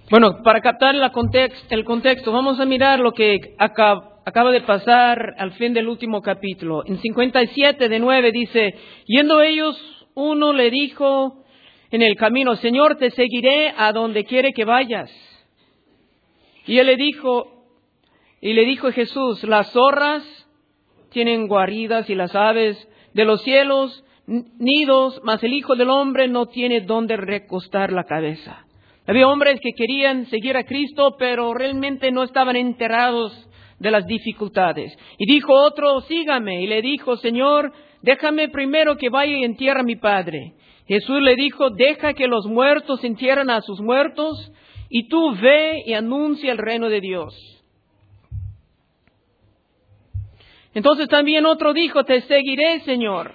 Bueno, para captar el contexto, vamos a mirar lo que acaba de pasar al fin del último capítulo. En 57:9 dice, yendo ellos, uno le dijo en el camino, Señor, te seguiré a donde quiere que vayas. Y le dijo Jesús, las zorras tienen guaridas y las aves de los cielos nidos, mas el Hijo del Hombre no tiene dónde recostar la cabeza. Había hombres que querían seguir a Cristo, pero realmente no estaban enterados de las dificultades. Y dijo otro, sígame. Y le dijo, Señor, déjame primero que vaya y entierre a mi Padre. Jesús le dijo, deja que los muertos entierren a sus muertos, y tú ve y anuncia el reino de Dios. Entonces también otro dijo, te seguiré, Señor.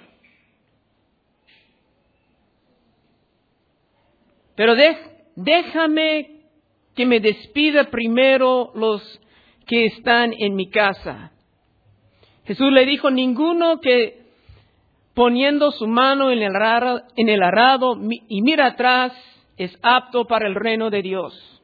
Pero déjame que me despida primero los que están en mi casa. Jesús le dijo, ninguno que poniendo su mano en el arado y mira atrás es apto para el reino de Dios.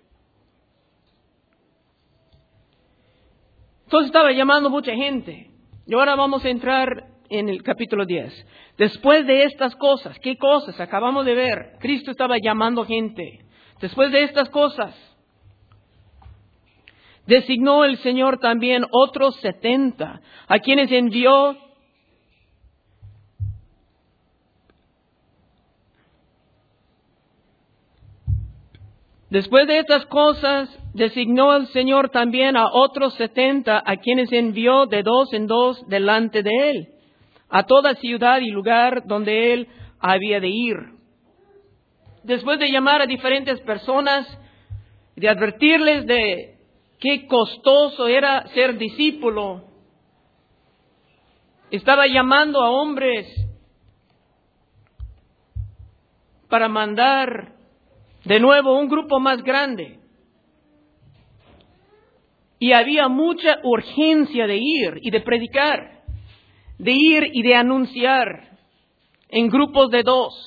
Entonces estaba llamando mucha gente. Y ahora vamos a entrar en el capítulo 10. Después de estas cosas, ¿qué cosas? Acabamos de ver, Cristo estaba llamando gente. Después de estas cosas, designó el Señor también otros 70, a quienes envió Después de estas cosas, designó el Señor también a otros 70, a quienes envió de 2 en 2 delante de Él, a toda ciudad y lugar donde Él había de ir. Después de llamar a diferentes personas, de advertirles de qué costoso era ser discípulo, estaba llamando a hombres para mandar de nuevo un grupo más grande. Y había mucha urgencia de ir y de predicar, de ir y de anunciar en grupos de 2.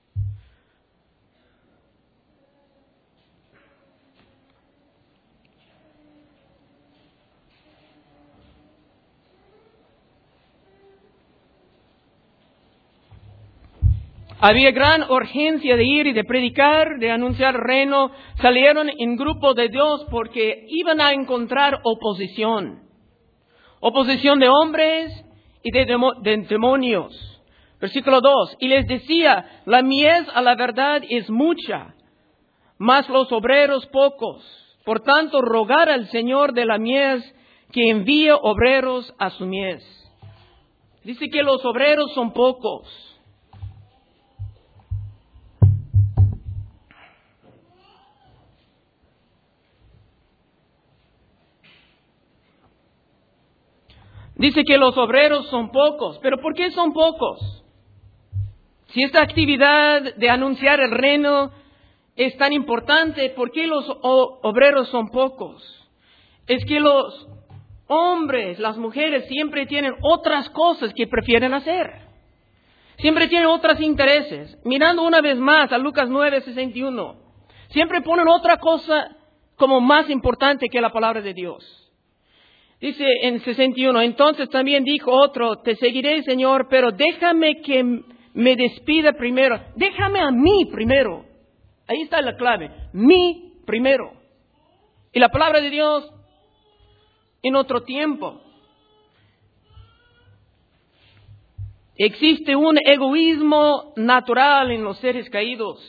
Había gran urgencia de ir y de predicar, de anunciar el reino. Salieron en grupo de 2 porque iban a encontrar oposición. Oposición de hombres y de demonios. Versículo 2. Y les decía, la mies a la verdad es mucha, mas los obreros pocos. Por tanto, rogar al Señor de la mies que envíe obreros a su mies. Dice que los obreros son pocos. Dice que los obreros son pocos. ¿Pero por qué son pocos? Si esta actividad de anunciar el reino es tan importante, ¿por qué los obreros son pocos? Es que los hombres, las mujeres siempre tienen otras cosas que prefieren hacer. Siempre tienen otros intereses. Mirando una vez más a Lucas 9:61. Siempre ponen otra cosa como más importante que la palabra de Dios. Dice en 61, entonces también dijo otro, te seguiré, Señor, pero déjame que me despida primero. Déjame a mí primero. Ahí está la clave. Mí primero. Y la palabra de Dios en otro tiempo. Existe un egoísmo natural en los seres caídos.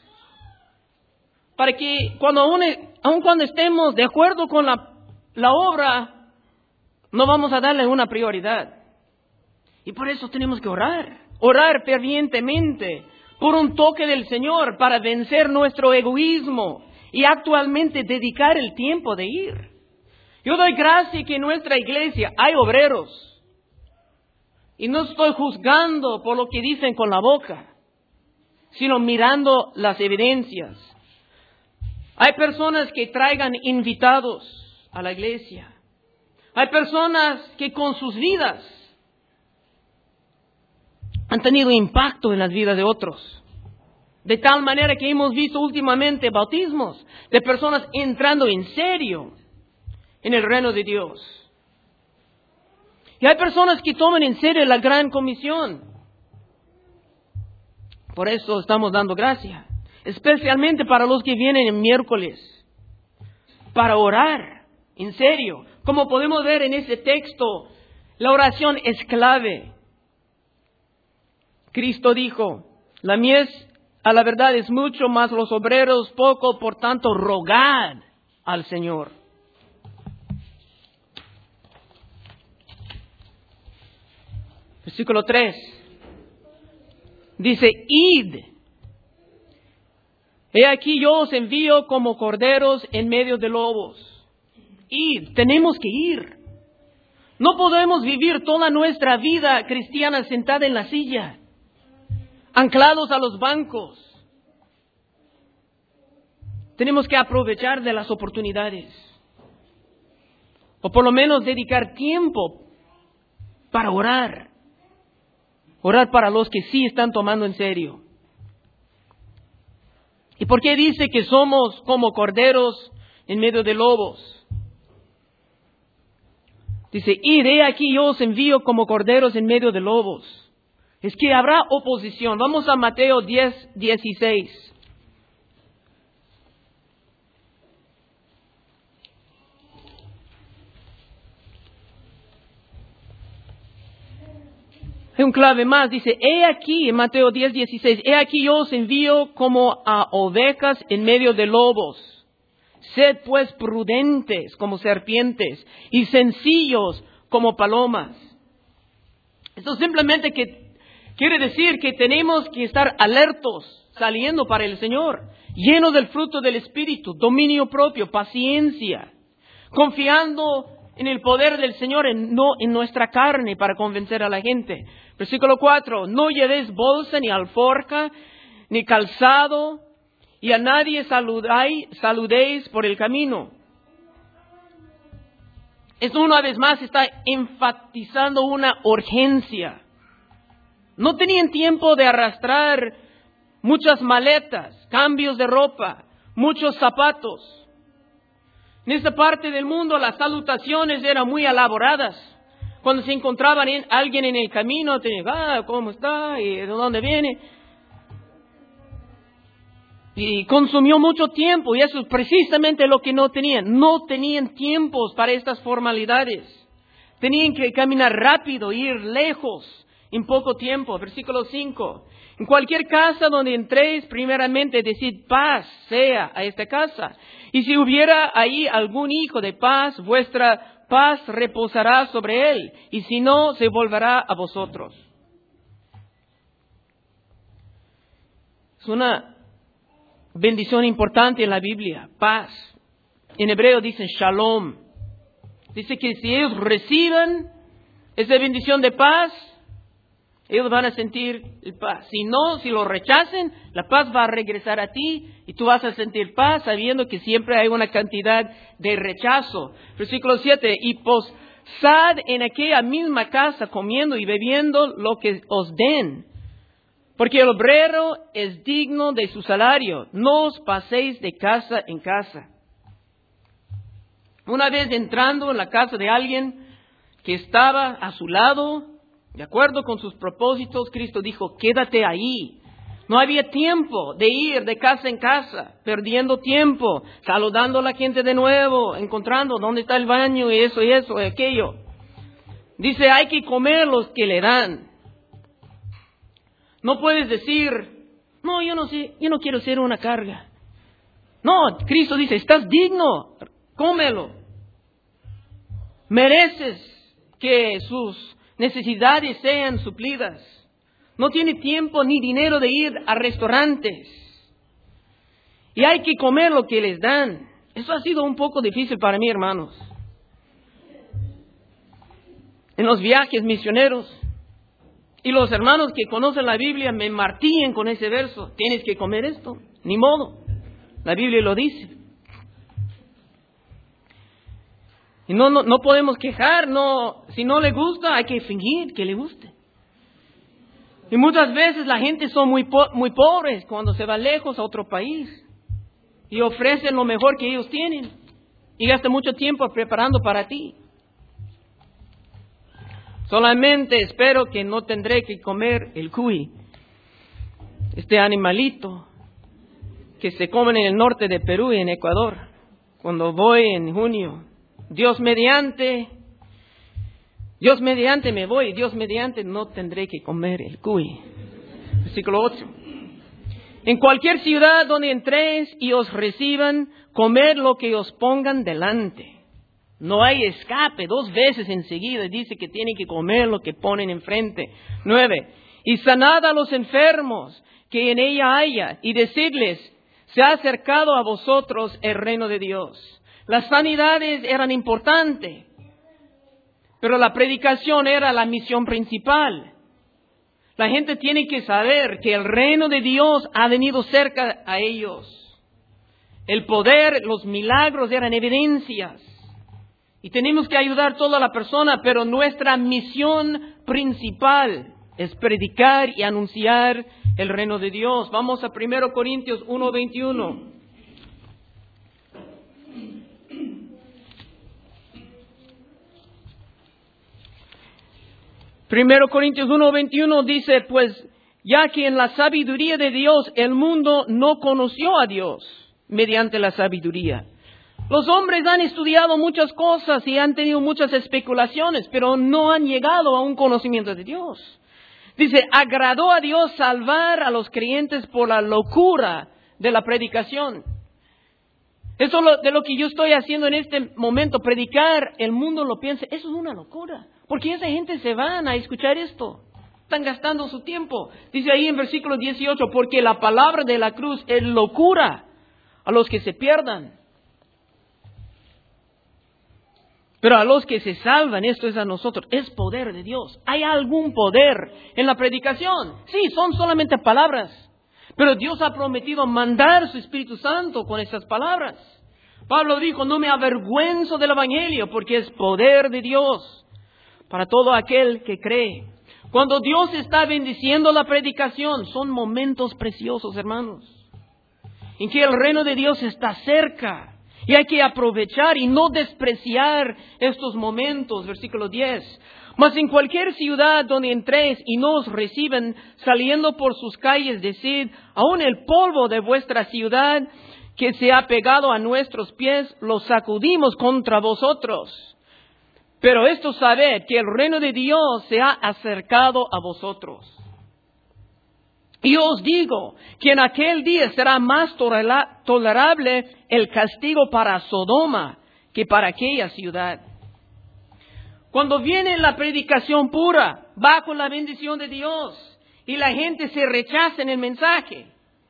Para que aun cuando estemos de acuerdo con la obra, no vamos a darle una prioridad. Y por eso tenemos que orar fervientemente por un toque del Señor para vencer nuestro egoísmo y actualmente dedicar el tiempo de ir. Yo doy gracia que en nuestra iglesia hay obreros. Y no estoy juzgando por lo que dicen con la boca, sino mirando las evidencias. Hay personas que traigan invitados a la iglesia. Hay personas que con sus vidas han tenido impacto en las vidas de otros. De tal manera que hemos visto últimamente bautismos de personas entrando en serio en el reino de Dios. Y hay personas que toman en serio la gran comisión. Por eso estamos dando gracias, especialmente para los que vienen el miércoles, para orar en serio. Como podemos ver en este texto, la oración es clave. Cristo dijo, la mies a la verdad es mucho, más los obreros poco, por tanto rogad al Señor. Versículo 3. Dice, id. He aquí yo os envío como corderos en medio de lobos. Id, tenemos que ir. No podemos vivir toda nuestra vida cristiana sentada en la silla, anclados a los bancos. Tenemos que aprovechar de las oportunidades. O por lo menos dedicar tiempo para orar. Orar para los que sí están tomando en serio. ¿Y por qué dice que somos como corderos en medio de lobos? Dice, id, he aquí yo os envío como corderos en medio de lobos. Es que habrá oposición. Vamos a Mateo 10:16. Hay un clave más, dice, he aquí, en Mateo 10:16, he aquí yo os envío como a ovejas en medio de lobos. Sed pues prudentes como serpientes y sencillos como palomas. Esto simplemente quiere decir que tenemos que estar alertos, saliendo para el Señor, llenos del fruto del Espíritu, dominio propio, paciencia, confiando en el poder del Señor, no en nuestra carne para convencer a la gente. Versículo 4, no llevéis bolsa, ni alforja, ni calzado, y a nadie saludéis por el camino. Esto una vez más está enfatizando una urgencia. No tenían tiempo de arrastrar muchas maletas, cambios de ropa, muchos zapatos. En esta parte del mundo las salutaciones eran muy elaboradas. Cuando se encontraban alguien en el camino, te decían, ¿cómo está? ¿Y de dónde viene? Y consumió mucho tiempo, y eso es precisamente lo que no tenían. No tenían tiempos para estas formalidades. Tenían que caminar rápido, ir lejos en poco tiempo. Versículo 5. En cualquier casa donde entréis, primeramente decid paz sea a esta casa. Y si hubiera ahí algún hijo de paz, vuestra paz reposará sobre él. Y si no, se volverá a vosotros. Es una bendición importante en la Biblia, paz. En hebreo dicen shalom. Dice que si ellos reciben esa bendición de paz, ellos van a sentir paz. Si no, si lo rechacen, la paz va a regresar a ti y tú vas a sentir paz sabiendo que siempre hay una cantidad de rechazo. Versículo 7, y posad en aquella misma casa comiendo y bebiendo lo que os den. Porque el obrero es digno de su salario. No os paséis de casa en casa. Una vez entrando en la casa de alguien que estaba a su lado, de acuerdo con sus propósitos, Cristo dijo, quédate ahí. No había tiempo de ir de casa en casa, perdiendo tiempo, saludando a la gente de nuevo, encontrando dónde está el baño y eso y aquello. Dice, hay que comer los que le dan. No puedes decir, no, yo no quiero ser una carga. No, Cristo dice, estás digno, cómelo. Mereces que sus necesidades sean suplidas. No tiene tiempo ni dinero de ir a restaurantes. Y hay que comer lo que les dan. Eso ha sido un poco difícil para mí, hermanos. En los viajes misioneros. Y los hermanos que conocen la Biblia me martillan con ese verso. Tienes que comer esto. Ni modo. La Biblia lo dice. Y no podemos quejar. No, si no le gusta, hay que fingir que le guste. Y muchas veces la gente son muy pobres cuando se va lejos a otro país y ofrecen lo mejor que ellos tienen y gastan mucho tiempo preparando para ti. Solamente espero que no tendré que comer el cuy, este animalito que se comen en el norte de Perú y en Ecuador, cuando voy en junio. Dios mediante me voy, Dios mediante no tendré que comer el cuy. Versículo 8. En cualquier ciudad donde entréis y os reciban, comed lo que os pongan delante. No hay escape, 2 veces enseguida dice que tienen que comer lo que ponen enfrente. 9. Y sanad a los enfermos que en ella haya, y decidles, se ha acercado a vosotros el reino de Dios. Las sanidades eran importantes, pero la predicación era la misión principal. La gente tiene que saber que el reino de Dios ha venido cerca a ellos. El poder, los milagros eran evidencias. Y tenemos que ayudar a toda la persona, pero nuestra misión principal es predicar y anunciar el reino de Dios. Vamos a 1 Corintios 1:21. 1 Corintios 1:21 dice, pues ya que en la sabiduría de Dios el mundo no conoció a Dios mediante la sabiduría. Los hombres han estudiado muchas cosas y han tenido muchas especulaciones, pero no han llegado a un conocimiento de Dios. Dice, agradó a Dios salvar a los creyentes por la locura de la predicación. Eso de lo que yo estoy haciendo en este momento, predicar, el mundo lo piensa, eso es una locura. Porque esa gente se van a escuchar esto. Están gastando su tiempo. Dice ahí en versículo 18, porque la palabra de la cruz es locura a los que se pierdan. Pero a los que se salvan, esto es a nosotros, es poder de Dios. ¿Hay algún poder en la predicación? Sí, son solamente palabras. Pero Dios ha prometido mandar su Espíritu Santo con esas palabras. Pablo dijo, no me avergüenzo del Evangelio porque es poder de Dios para todo aquel que cree. Cuando Dios está bendiciendo la predicación, son momentos preciosos, hermanos, en que el reino de Dios está cerca. Y hay que aprovechar y no despreciar estos momentos. Versículo 10. Mas en cualquier ciudad donde entréis y no os reciben, saliendo por sus calles, decid, aun el polvo de vuestra ciudad que se ha pegado a nuestros pies, lo sacudimos contra vosotros. Pero esto sabed que el reino de Dios se ha acercado a vosotros. Y os digo que en aquel día será más tolerable el castigo para Sodoma que para aquella ciudad. Cuando viene la predicación pura, bajo la bendición de Dios, y la gente se rechaza en el mensaje,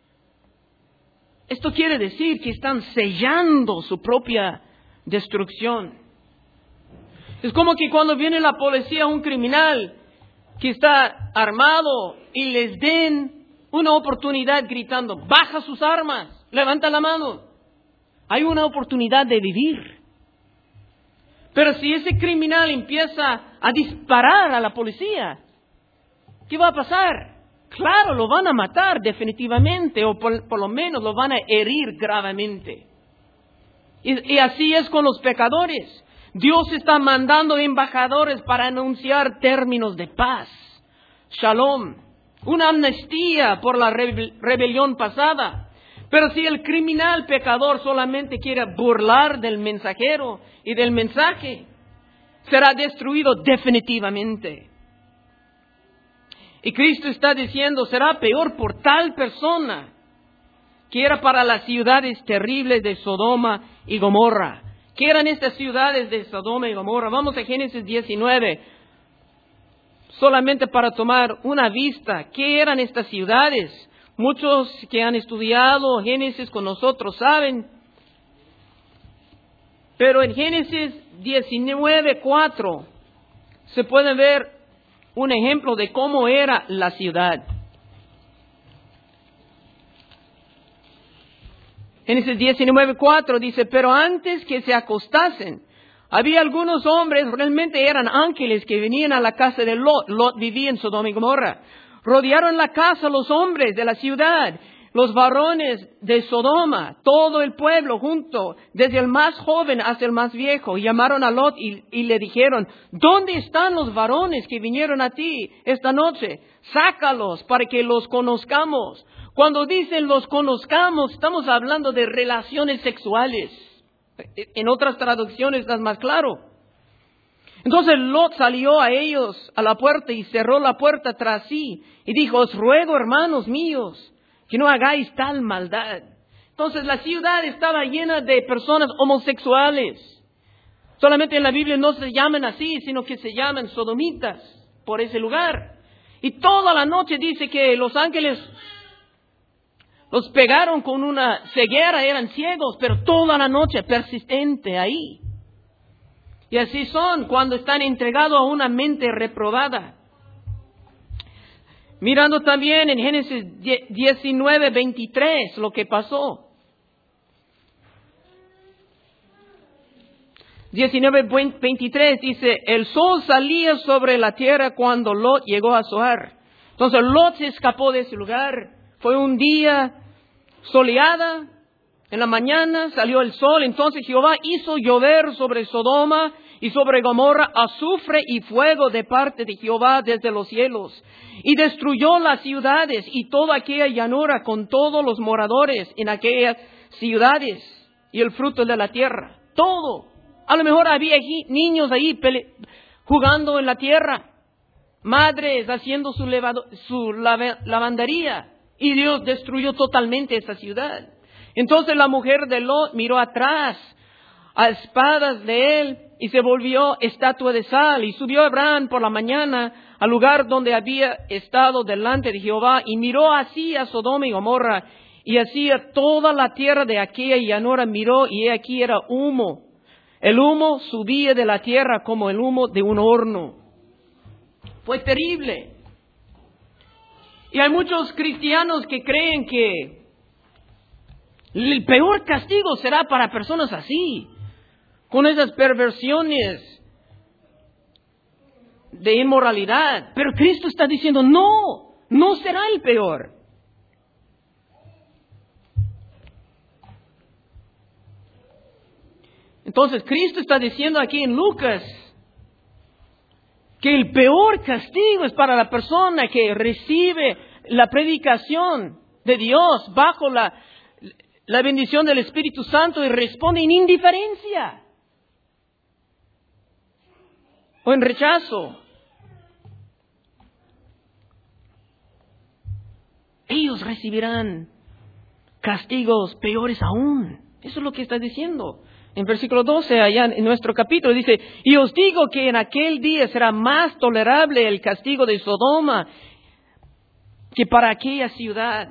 esto quiere decir que están sellando su propia destrucción. Es como que cuando viene la policía a un criminal que está armado y les den una oportunidad gritando, baja sus armas, levanta la mano. Hay una oportunidad de vivir. Pero si ese criminal empieza a disparar a la policía, ¿qué va a pasar? Claro, lo van a matar definitivamente, o por lo menos lo van a herir gravemente. Y así es con los pecadores. Dios está mandando embajadores para anunciar términos de paz, shalom, una amnistía por la rebelión pasada. Pero si el criminal pecador solamente quiere burlar del mensajero y del mensaje, será destruido definitivamente. Y Cristo está diciendo, será peor por tal persona que era para las ciudades terribles de Sodoma y Gomorra. ¿Qué eran estas ciudades de Sodoma y Gomorra? Vamos a Génesis 19, solamente para tomar una vista. ¿Qué eran estas ciudades? Muchos que han estudiado Génesis con nosotros saben. Pero en Génesis 19:4 se puede ver un ejemplo de cómo era la ciudad. Génesis 19:4 dice, pero antes que se acostasen, había algunos hombres, realmente eran ángeles, que venían a la casa de Lot. Lot vivía en Sodoma y Gomorra. Rodearon la casa los hombres de la ciudad, los varones de Sodoma, todo el pueblo junto, desde el más joven hasta el más viejo. Llamaron a Lot y le dijeron, ¿dónde están los varones que vinieron a ti esta noche? Sácalos para que los conozcamos. Cuando dicen los conozcamos, estamos hablando de relaciones sexuales. En otras traducciones está más claro. Entonces Lot salió a ellos a la puerta y cerró la puerta tras sí y dijo, os ruego, hermanos míos, que no hagáis tal maldad. Entonces la ciudad estaba llena de personas homosexuales. Solamente en la Biblia no se llaman así, sino que se llaman sodomitas por ese lugar. Y toda la noche dice que los ángeles los pegaron con una ceguera, eran ciegos, pero toda la noche persistente ahí. Y así son cuando están entregados a una mente reprobada. Mirando también en Génesis 19:23 lo que pasó. 19:23 dice, el sol salía sobre la tierra cuando Lot llegó a Zoar. Entonces Lot se escapó de ese lugar. Fue un día soleada. En la mañana salió el sol. Entonces Jehová hizo llover sobre Sodoma y sobre Gomorra azufre y fuego de parte de Jehová desde los cielos. Y destruyó las ciudades y toda aquella llanura con todos los moradores en aquellas ciudades y el fruto de la tierra. Todo. A lo mejor había niños ahí jugando en la tierra. Madres haciendo su lavandería. Y Dios destruyó totalmente esa ciudad. Entonces la mujer de Lot miró atrás a espadas de él y se volvió estatua de sal. Y subió Abraham por la mañana al lugar donde había estado delante de Jehová y miró así a Sodoma y Gomorra y así a toda la tierra de aquella llanura miró y he aquí era humo. El humo subía de la tierra como el humo de un horno. Fue terrible. Y hay muchos cristianos que creen que el peor castigo será para personas así, con esas perversiones de inmoralidad. Pero Cristo está diciendo, no será el peor. Entonces Cristo está diciendo aquí en Lucas que el peor castigo es para la persona que recibe la predicación de Dios bajo la bendición del Espíritu Santo y responde en indiferencia o en rechazo. Ellos recibirán castigos peores aún. Eso es lo que está diciendo. En versículo 12, allá en nuestro capítulo, dice, y os digo que en aquel día será más tolerable el castigo de Sodoma que para aquella ciudad.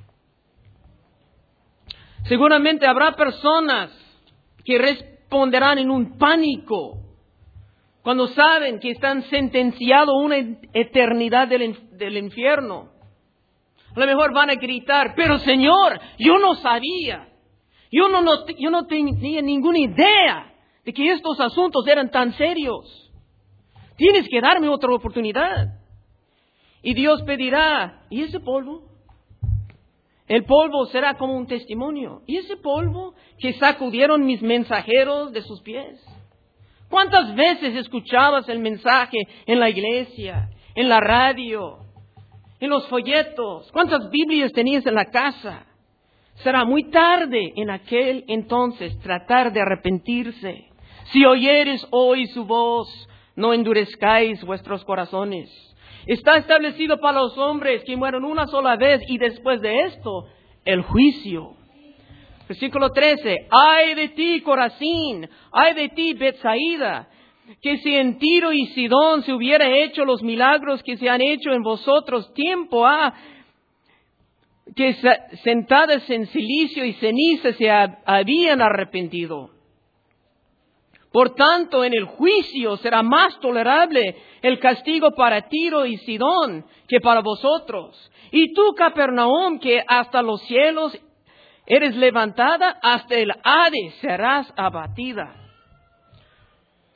Seguramente habrá personas que responderán en un pánico cuando saben que están sentenciados a una eternidad del infierno. A lo mejor van a gritar, pero Señor, yo no sabía. Yo no tenía ninguna idea de que estos asuntos eran tan serios. Tienes que darme otra oportunidad. Y Dios pedirá, ¿y ese polvo? El polvo será como un testimonio. ¿Y ese polvo que sacudieron mis mensajeros de sus pies? ¿Cuántas veces escuchabas el mensaje en la iglesia, en la radio, en los folletos? ¿Cuántas Biblias tenías en la casa? Será muy tarde en aquel entonces tratar de arrepentirse. Si oyeres hoy su voz, no endurezcáis vuestros corazones. Está establecido para los hombres que mueren una sola vez y después de esto, el juicio. Versículo 13. Ay de ti, Corazín, ay de ti, Betsaida, que si en Tiro y Sidón se hubiera hecho los milagros que se han hecho en vosotros, tiempo ha que sentadas en silicio y ceniza se habían arrepentido. Por tanto, en el juicio será más tolerable el castigo para Tiro y Sidón que para vosotros. Y tú, Capernaum, que hasta los cielos eres levantada, hasta el Hades serás abatida.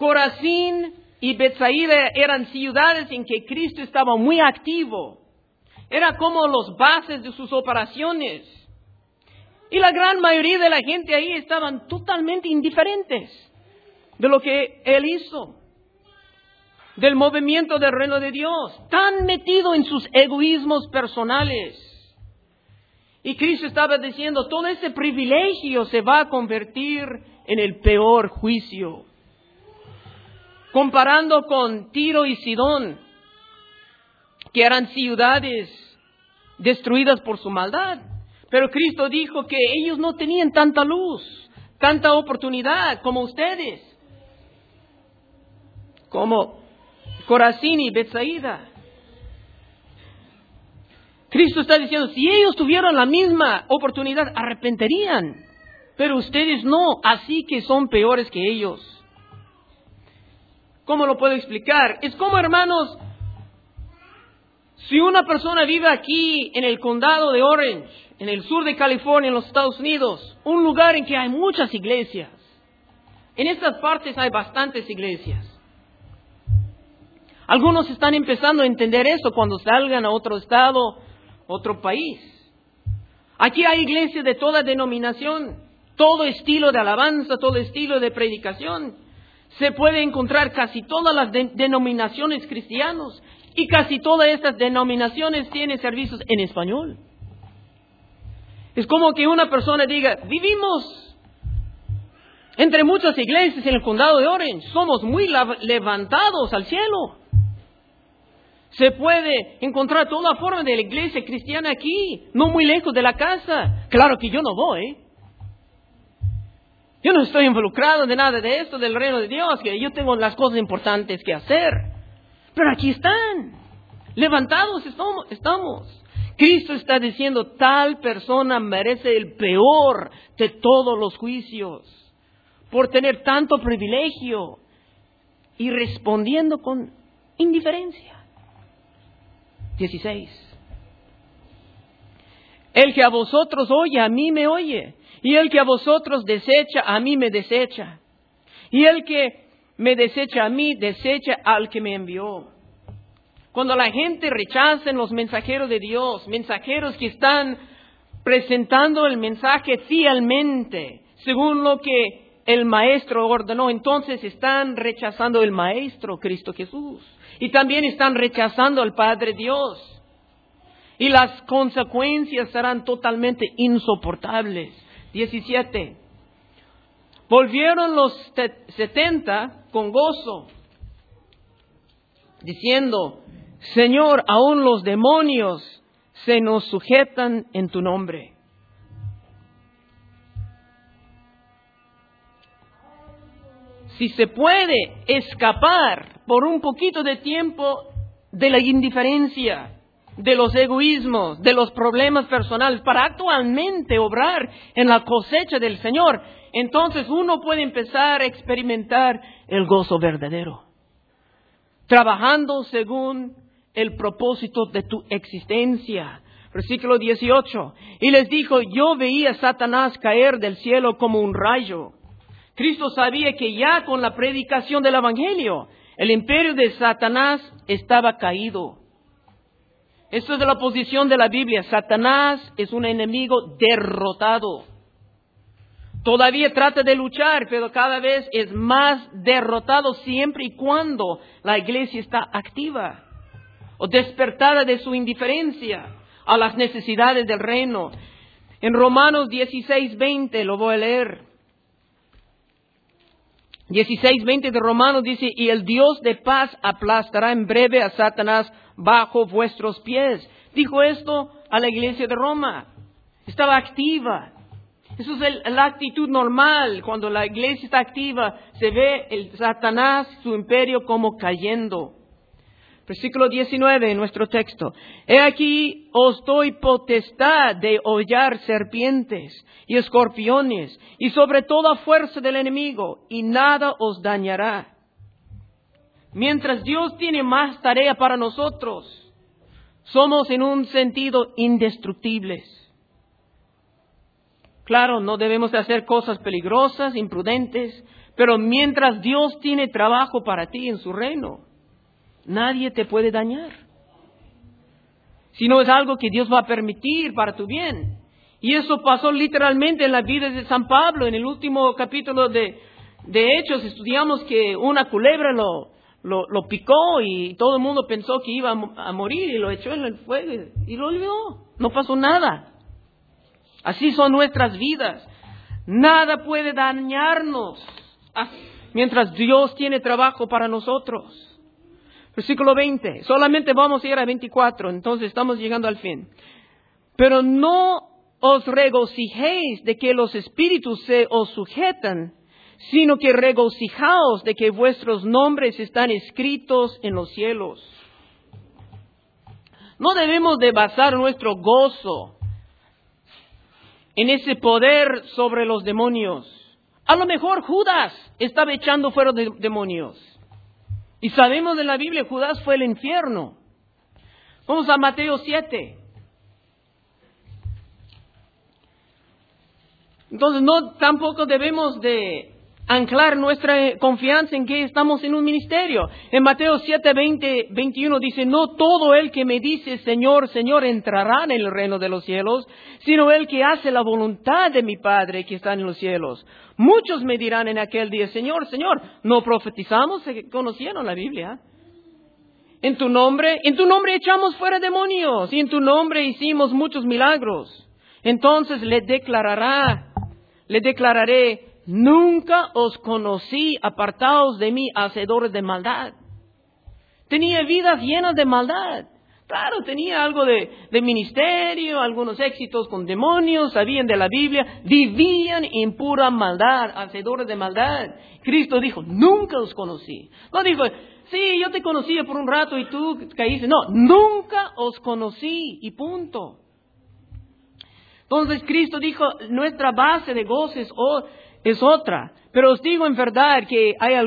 Corazín y Betsaida eran ciudades en que Cristo estaba muy activo. Era como los bases de sus operaciones. Y la gran mayoría de la gente ahí estaban totalmente indiferentes de lo que Él hizo, del movimiento del reino de Dios, tan metido en sus egoísmos personales. Y Cristo estaba diciendo, todo ese privilegio se va a convertir en el peor juicio. Comparando con Tiro y Sidón, que eran ciudades destruidas por su maldad. Pero Cristo dijo que ellos no tenían tanta luz, tanta oportunidad como ustedes, como Corazín y Betsaida. Cristo está diciendo, si ellos tuvieran la misma oportunidad, arrepentirían. Pero ustedes no, así que son peores que ellos. ¿Cómo lo puedo explicar? Es como, hermanos, si una persona vive aquí en el condado de Orange, en el sur de California, en los Estados Unidos, un lugar en que hay muchas iglesias. En estas partes hay bastantes iglesias. Algunos están empezando a entender eso cuando salgan a otro estado, otro país. Aquí hay iglesias de toda denominación, todo estilo de alabanza, todo estilo de predicación. Se puede encontrar casi todas las denominaciones cristianas y casi todas estas denominaciones tienen servicios en español. Es como que una persona diga, vivimos entre muchas iglesias en el condado de Orange, somos muy levantados al cielo. Se puede encontrar toda forma de la iglesia cristiana aquí, no muy lejos de la casa. Claro que yo no voy. Yo no estoy involucrado de nada de esto, del reino de Dios, que yo tengo las cosas importantes que hacer. Pero aquí están, levantados estamos. Cristo está diciendo, tal persona merece el peor de todos los juicios, por tener tanto privilegio y respondiendo con indiferencia. 16. El que a vosotros oye, a mí me oye. Y el que a vosotros desecha, a mí me desecha. Y el que me desecha a mí, desecha al que me envió. Cuando la gente rechaza los mensajeros de Dios, mensajeros que están presentando el mensaje fielmente, según lo que el Maestro ordenó, entonces están rechazando el Maestro, Cristo Jesús. Y también están rechazando al Padre Dios. Y las consecuencias serán totalmente insoportables. 17. Volvieron los 70 con gozo, diciendo, Señor, aún los demonios se nos sujetan en tu nombre. Si se puede escapar por un poquito de tiempo de la indiferencia, de los egoísmos, de los problemas personales, para actualmente obrar en la cosecha del Señor, entonces uno puede empezar a experimentar el gozo verdadero, trabajando según el propósito de tu existencia. Versículo 18. Y les dijo, yo veía a Satanás caer del cielo como un rayo. Cristo sabía que ya con la predicación del Evangelio, el imperio de Satanás estaba caído. Esto es de la posición de la Biblia. Satanás es un enemigo derrotado. Todavía trata de luchar, pero cada vez es más derrotado siempre y cuando la iglesia está activa o despertada de su indiferencia a las necesidades del reino. En Romanos 16:20 lo voy a leer. 16:20 de Romanos dice, y el Dios de paz aplastará en breve a Satanás bajo vuestros pies. Dijo esto a la iglesia de Roma. Estaba activa. Eso es la actitud normal. Cuando la iglesia está activa, se ve el Satanás, su imperio, como cayendo. Versículo 19 en nuestro texto. He aquí os doy potestad de hollar serpientes y escorpiones y sobre toda fuerza del enemigo, y nada os dañará. Mientras Dios tiene más tarea para nosotros, somos en un sentido indestructibles. Claro, no debemos hacer cosas peligrosas, imprudentes, pero mientras Dios tiene trabajo para ti en su reino, nadie te puede dañar. sino es algo que Dios va a permitir para tu bien. Y eso pasó literalmente en la vida de San Pablo. En el último capítulo de Hechos estudiamos que una culebra lo picó y todo el mundo pensó que iba a morir y lo echó en el fuego y lo olvidó. No pasó nada. Así son nuestras vidas. Nada puede dañarnos mientras Dios tiene trabajo para nosotros. Versículo 20. Solamente vamos a ir a 24, entonces estamos llegando al fin. Pero no os regocijéis de que los espíritus se os sujetan, sino que regocijaos de que vuestros nombres están escritos en los cielos. No debemos de basar nuestro gozo en ese poder sobre los demonios. A lo mejor Judas estaba echando fuera de demonios. Y sabemos de la Biblia, Judas fue al infierno. Vamos a Mateo 7. Entonces tampoco debemos de anclar nuestra confianza en que estamos en un ministerio. En Mateo 7, 20, 21 dice, no todo el que me dice Señor, Señor entrará en el reino de los cielos, sino el que hace la voluntad de mi Padre que está en los cielos. Muchos me dirán en aquel día, Señor, Señor, ¿no profetizamos? ¿Conocieron la Biblia? En tu nombre echamos fuera demonios y en tu nombre hicimos muchos milagros. Entonces le declararé, nunca os conocí, apartaos de mí, hacedores de maldad. Tenía vidas llenas de maldad. Claro, tenía algo de ministerio, algunos éxitos con demonios, sabían de la Biblia, vivían en pura maldad, hacedores de maldad. Cristo dijo, nunca os conocí. No dijo, sí, yo te conocía por un rato y tú caíste. No, nunca os conocí y punto. Entonces Cristo dijo, nuestra base de gozo es otra. Pero os digo en verdad que hay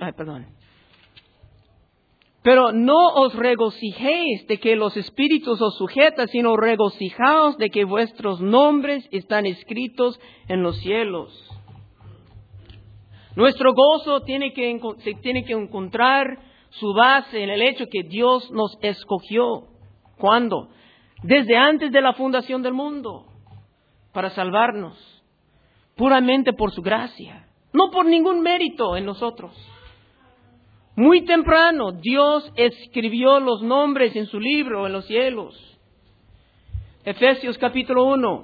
Pero no os regocijéis de que los espíritus os sujetan, sino regocijaos de que vuestros nombres están escritos en los cielos. Nuestro gozo se tiene que encontrar su base en el hecho que Dios nos escogió. ¿Cuándo? Desde antes de la fundación del mundo, para salvarnos, puramente por su gracia, no por ningún mérito en nosotros. Muy temprano, Dios escribió los nombres en su libro en los cielos. Efesios capítulo 1.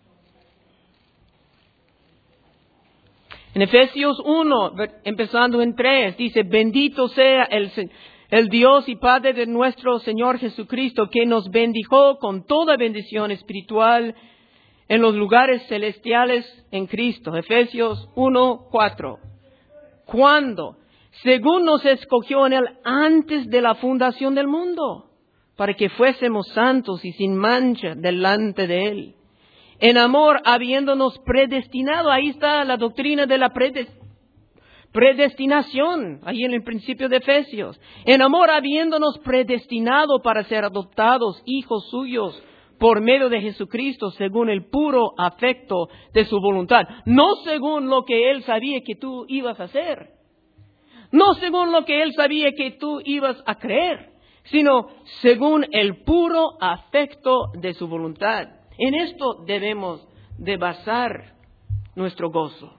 En Efesios 1, empezando en 3, dice, bendito sea el Dios y Padre de nuestro Señor Jesucristo, que nos bendijo con toda bendición espiritual en los lugares celestiales en Cristo. Efesios 1, 4. ¿Cuándo? Según nos escogió en Él antes de la fundación del mundo, para que fuésemos santos y sin mancha delante de Él. En amor, habiéndonos predestinado, ahí está la doctrina de la predestinación, ahí en el principio de Efesios. En amor, habiéndonos predestinado para ser adoptados hijos suyos por medio de Jesucristo, según el puro afecto de su voluntad. No según lo que Él sabía que tú ibas a hacer. No según lo que Él sabía que tú ibas a creer, sino según el puro afecto de su voluntad. En esto debemos de basar nuestro gozo.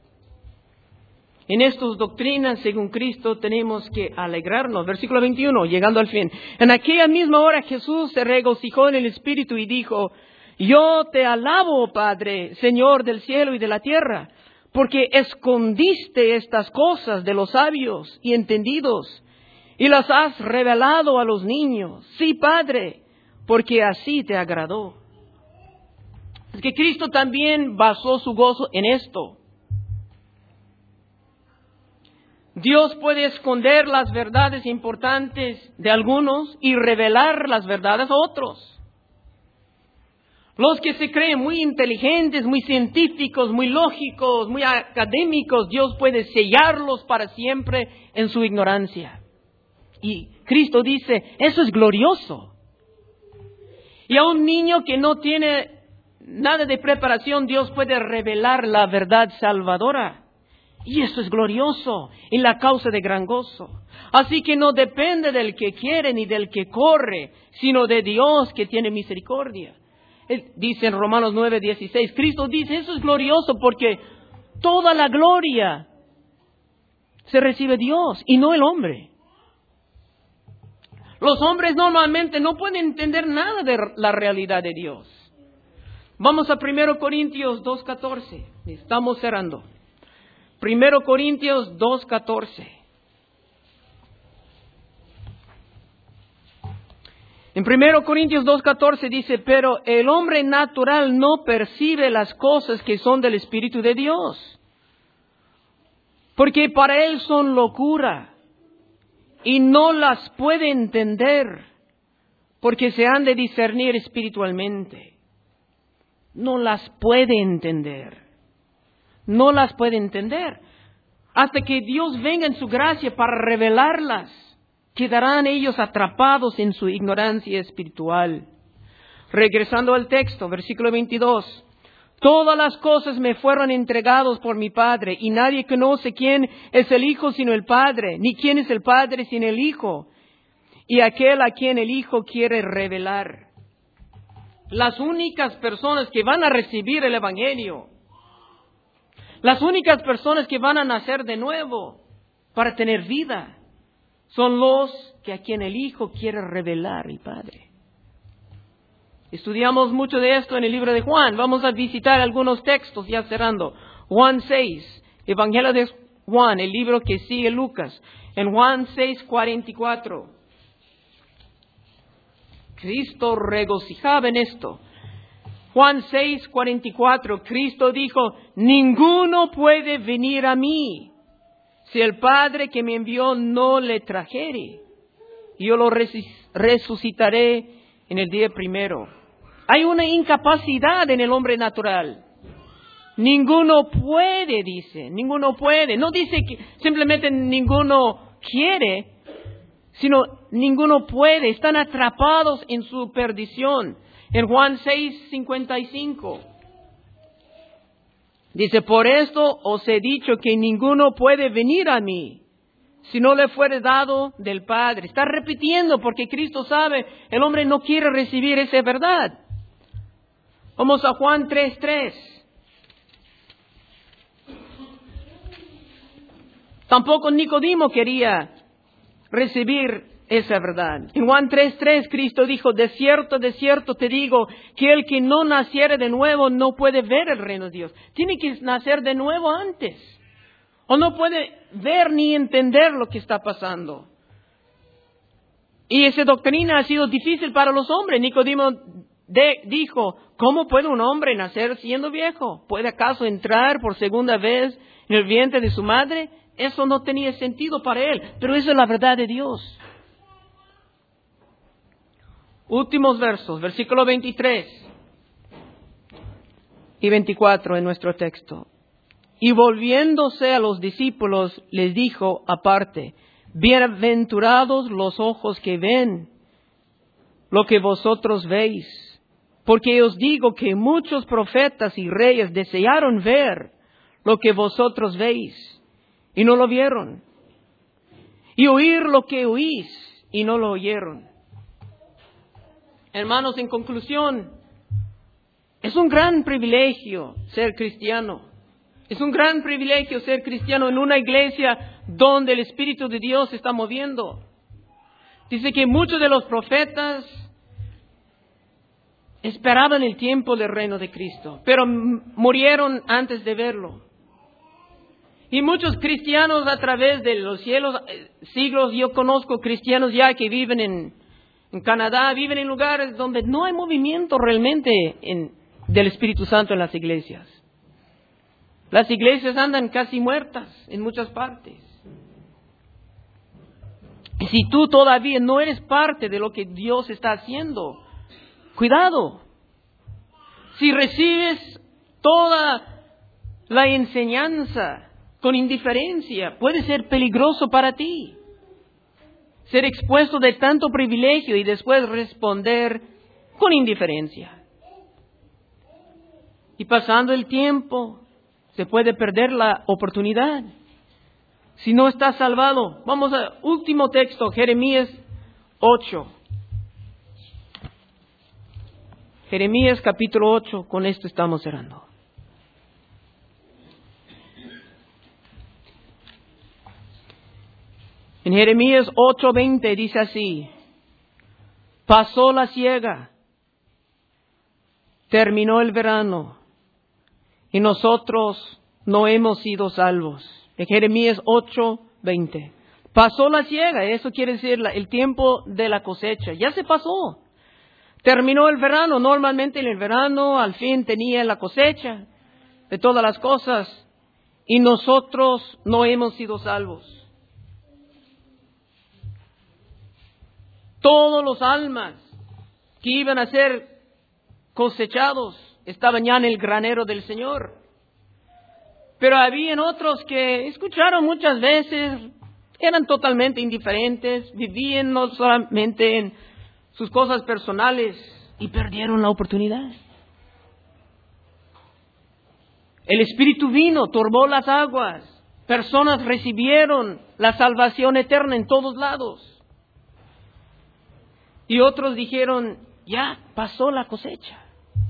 En estas doctrinas, según Cristo, tenemos que alegrarnos. Versículo 21, llegando al fin. En aquella misma hora Jesús se regocijó en el Espíritu y dijo, yo te alabo, Padre, Señor del cielo y de la tierra, porque escondiste estas cosas de los sabios y entendidos y las has revelado a los niños. Sí, Padre, porque así te agradó. Es que Cristo también basó su gozo en esto. Dios puede esconder las verdades importantes de algunos y revelar las verdades a otros. Los que se creen muy inteligentes, muy científicos, muy lógicos, muy académicos, Dios puede sellarlos para siempre en su ignorancia. Y Cristo dice, eso es glorioso. Y a un niño que no tiene nada de preparación, Dios puede revelar la verdad salvadora. Y eso es glorioso y la causa de gran gozo. Así que no depende del que quiere ni del que corre, sino de Dios que tiene misericordia. Dice en Romanos 9:16, Cristo dice, eso es glorioso porque toda la gloria se recibe Dios y no el hombre. Los hombres normalmente no pueden entender nada de la realidad de Dios. Vamos a 1 Corintios 2:14. Estamos cerrando. 1 Corintios 2:14. En 1 Corintios 2:14 dice, pero el hombre natural no percibe las cosas que son del Espíritu de Dios, porque para él son locura y no las puede entender, porque se han de discernir espiritualmente. No las puede entender. No las puede entender. Hasta que Dios venga en su gracia para revelarlas, quedarán ellos atrapados en su ignorancia espiritual. Regresando al texto, versículo 22. Todas las cosas me fueron entregadas por mi Padre, y nadie conoce quién es el Hijo sino el Padre, ni quién es el Padre sino el Hijo, y aquel a quien el Hijo quiere revelar. Las únicas personas que van a recibir el Evangelio, las únicas personas que van a nacer de nuevo para tener vida, son los que a quien el Hijo quiere revelar el Padre. Estudiamos mucho de esto en el libro de Juan. Vamos a visitar algunos textos ya cerrando. Juan 6, Evangelio de Juan, el libro que sigue Lucas. En Juan 6:44. Cristo regocijaba en esto. Juan 6:44, Cristo dijo, ninguno puede venir a mí si el Padre que me envió no le trajere. Yo lo resucitaré en el día primero. Hay una incapacidad en el hombre natural. Ninguno puede, dice, ninguno puede. No dice que simplemente ninguno quiere, sino ninguno puede. Están atrapados en su perdición. En Juan 6:55 dice, por esto os he dicho que ninguno puede venir a mí si no le fuere dado del Padre. Está repitiendo porque Cristo sabe, el hombre no quiere recibir esa verdad. Vamos a Juan 3:3. Tampoco Nicodemo quería recibir esa verdad. En Juan 3:3 Cristo dijo, de cierto te digo, que el que no naciere de nuevo no puede ver el reino de Dios. Tiene que nacer de nuevo antes. O no puede ver ni entender lo que está pasando. Y esa doctrina ha sido difícil para los hombres. Nicodemo dijo, ¿cómo puede un hombre nacer siendo viejo? ¿Puede acaso entrar por segunda vez en el vientre de su madre? Eso no tenía sentido para él, pero eso es la verdad de Dios. Últimos versos, versículo 23 y 24 en nuestro texto. Y volviéndose a los discípulos, les dijo aparte, bienaventurados los ojos que ven lo que vosotros veis, porque os digo que muchos profetas y reyes desearon ver lo que vosotros veis, y no lo vieron, y oír lo que oís, y no lo oyeron. Hermanos, en conclusión, es un gran privilegio ser cristiano. Es un gran privilegio ser cristiano en una iglesia donde el Espíritu de Dios se está moviendo. Dice que muchos de los profetas esperaban el tiempo del reino de Cristo, pero murieron antes de verlo. Y muchos cristianos a través de los siglos, yo conozco cristianos ya que viven en Canadá, viven en lugares donde no hay movimiento realmente del Espíritu Santo en las iglesias. Las iglesias andan casi muertas en muchas partes. Y si tú todavía no eres parte de lo que Dios está haciendo, cuidado. Si recibes toda la enseñanza con indiferencia, puede ser peligroso para ti. Ser expuesto de tanto privilegio y después responder con indiferencia. Y pasando el tiempo, se puede perder la oportunidad. si no estás salvado. Vamos al último texto, Jeremías 8. Jeremías capítulo 8, con esto estamos cerrando. En Jeremías 8:20 dice así: pasó la siega, terminó el verano, y nosotros no hemos sido salvos. En Jeremías 8:20. Pasó la siega, eso quiere decir el tiempo de la cosecha, ya se pasó. Terminó el verano, normalmente en el verano al fin tenía la cosecha de todas las cosas, y nosotros no hemos sido salvos. Todos los almas que iban a ser cosechados estaban ya en el granero del Señor. Pero habían otros que escucharon muchas veces, eran totalmente indiferentes, vivían no solamente en sus cosas personales y perdieron la oportunidad. El Espíritu vino, turbó las aguas, personas recibieron la salvación eterna en todos lados. Y otros dijeron, ya pasó la cosecha,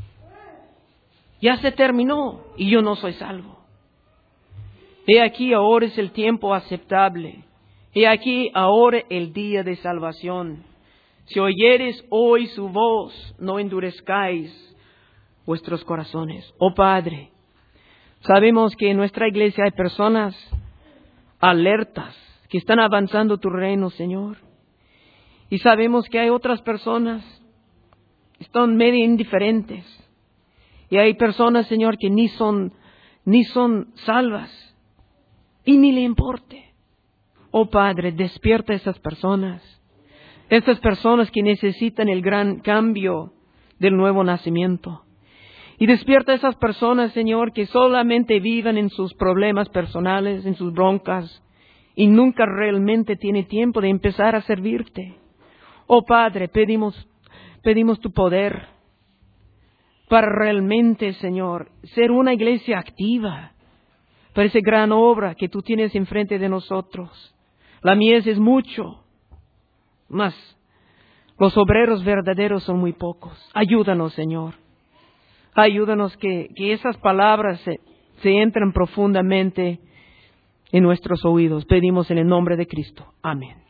ya se terminó y yo no soy salvo. He aquí ahora es el tiempo aceptable, he aquí ahora el día de salvación. Si oyeres hoy su voz, no endurezcáis vuestros corazones. Oh Padre, sabemos que en nuestra iglesia hay personas alertas que están avanzando tu reino, Señor. Y sabemos que hay otras personas que están medio indiferentes. Y hay personas, Señor, que ni son salvas y ni le importe. Oh Padre, despierta a esas personas que necesitan el gran cambio del nuevo nacimiento. Y despierta a esas personas, Señor, que solamente vivan en sus problemas personales, en sus broncas, y nunca realmente tiene tiempo de empezar a servirte. Oh Padre, pedimos tu poder para realmente, Señor, ser una iglesia activa para esa gran obra que tú tienes enfrente de nosotros. La mies es mucho, mas los obreros verdaderos son muy pocos. Ayúdanos, Señor. Ayúdanos que esas palabras se entren profundamente en nuestros oídos. Pedimos en el nombre de Cristo. Amén.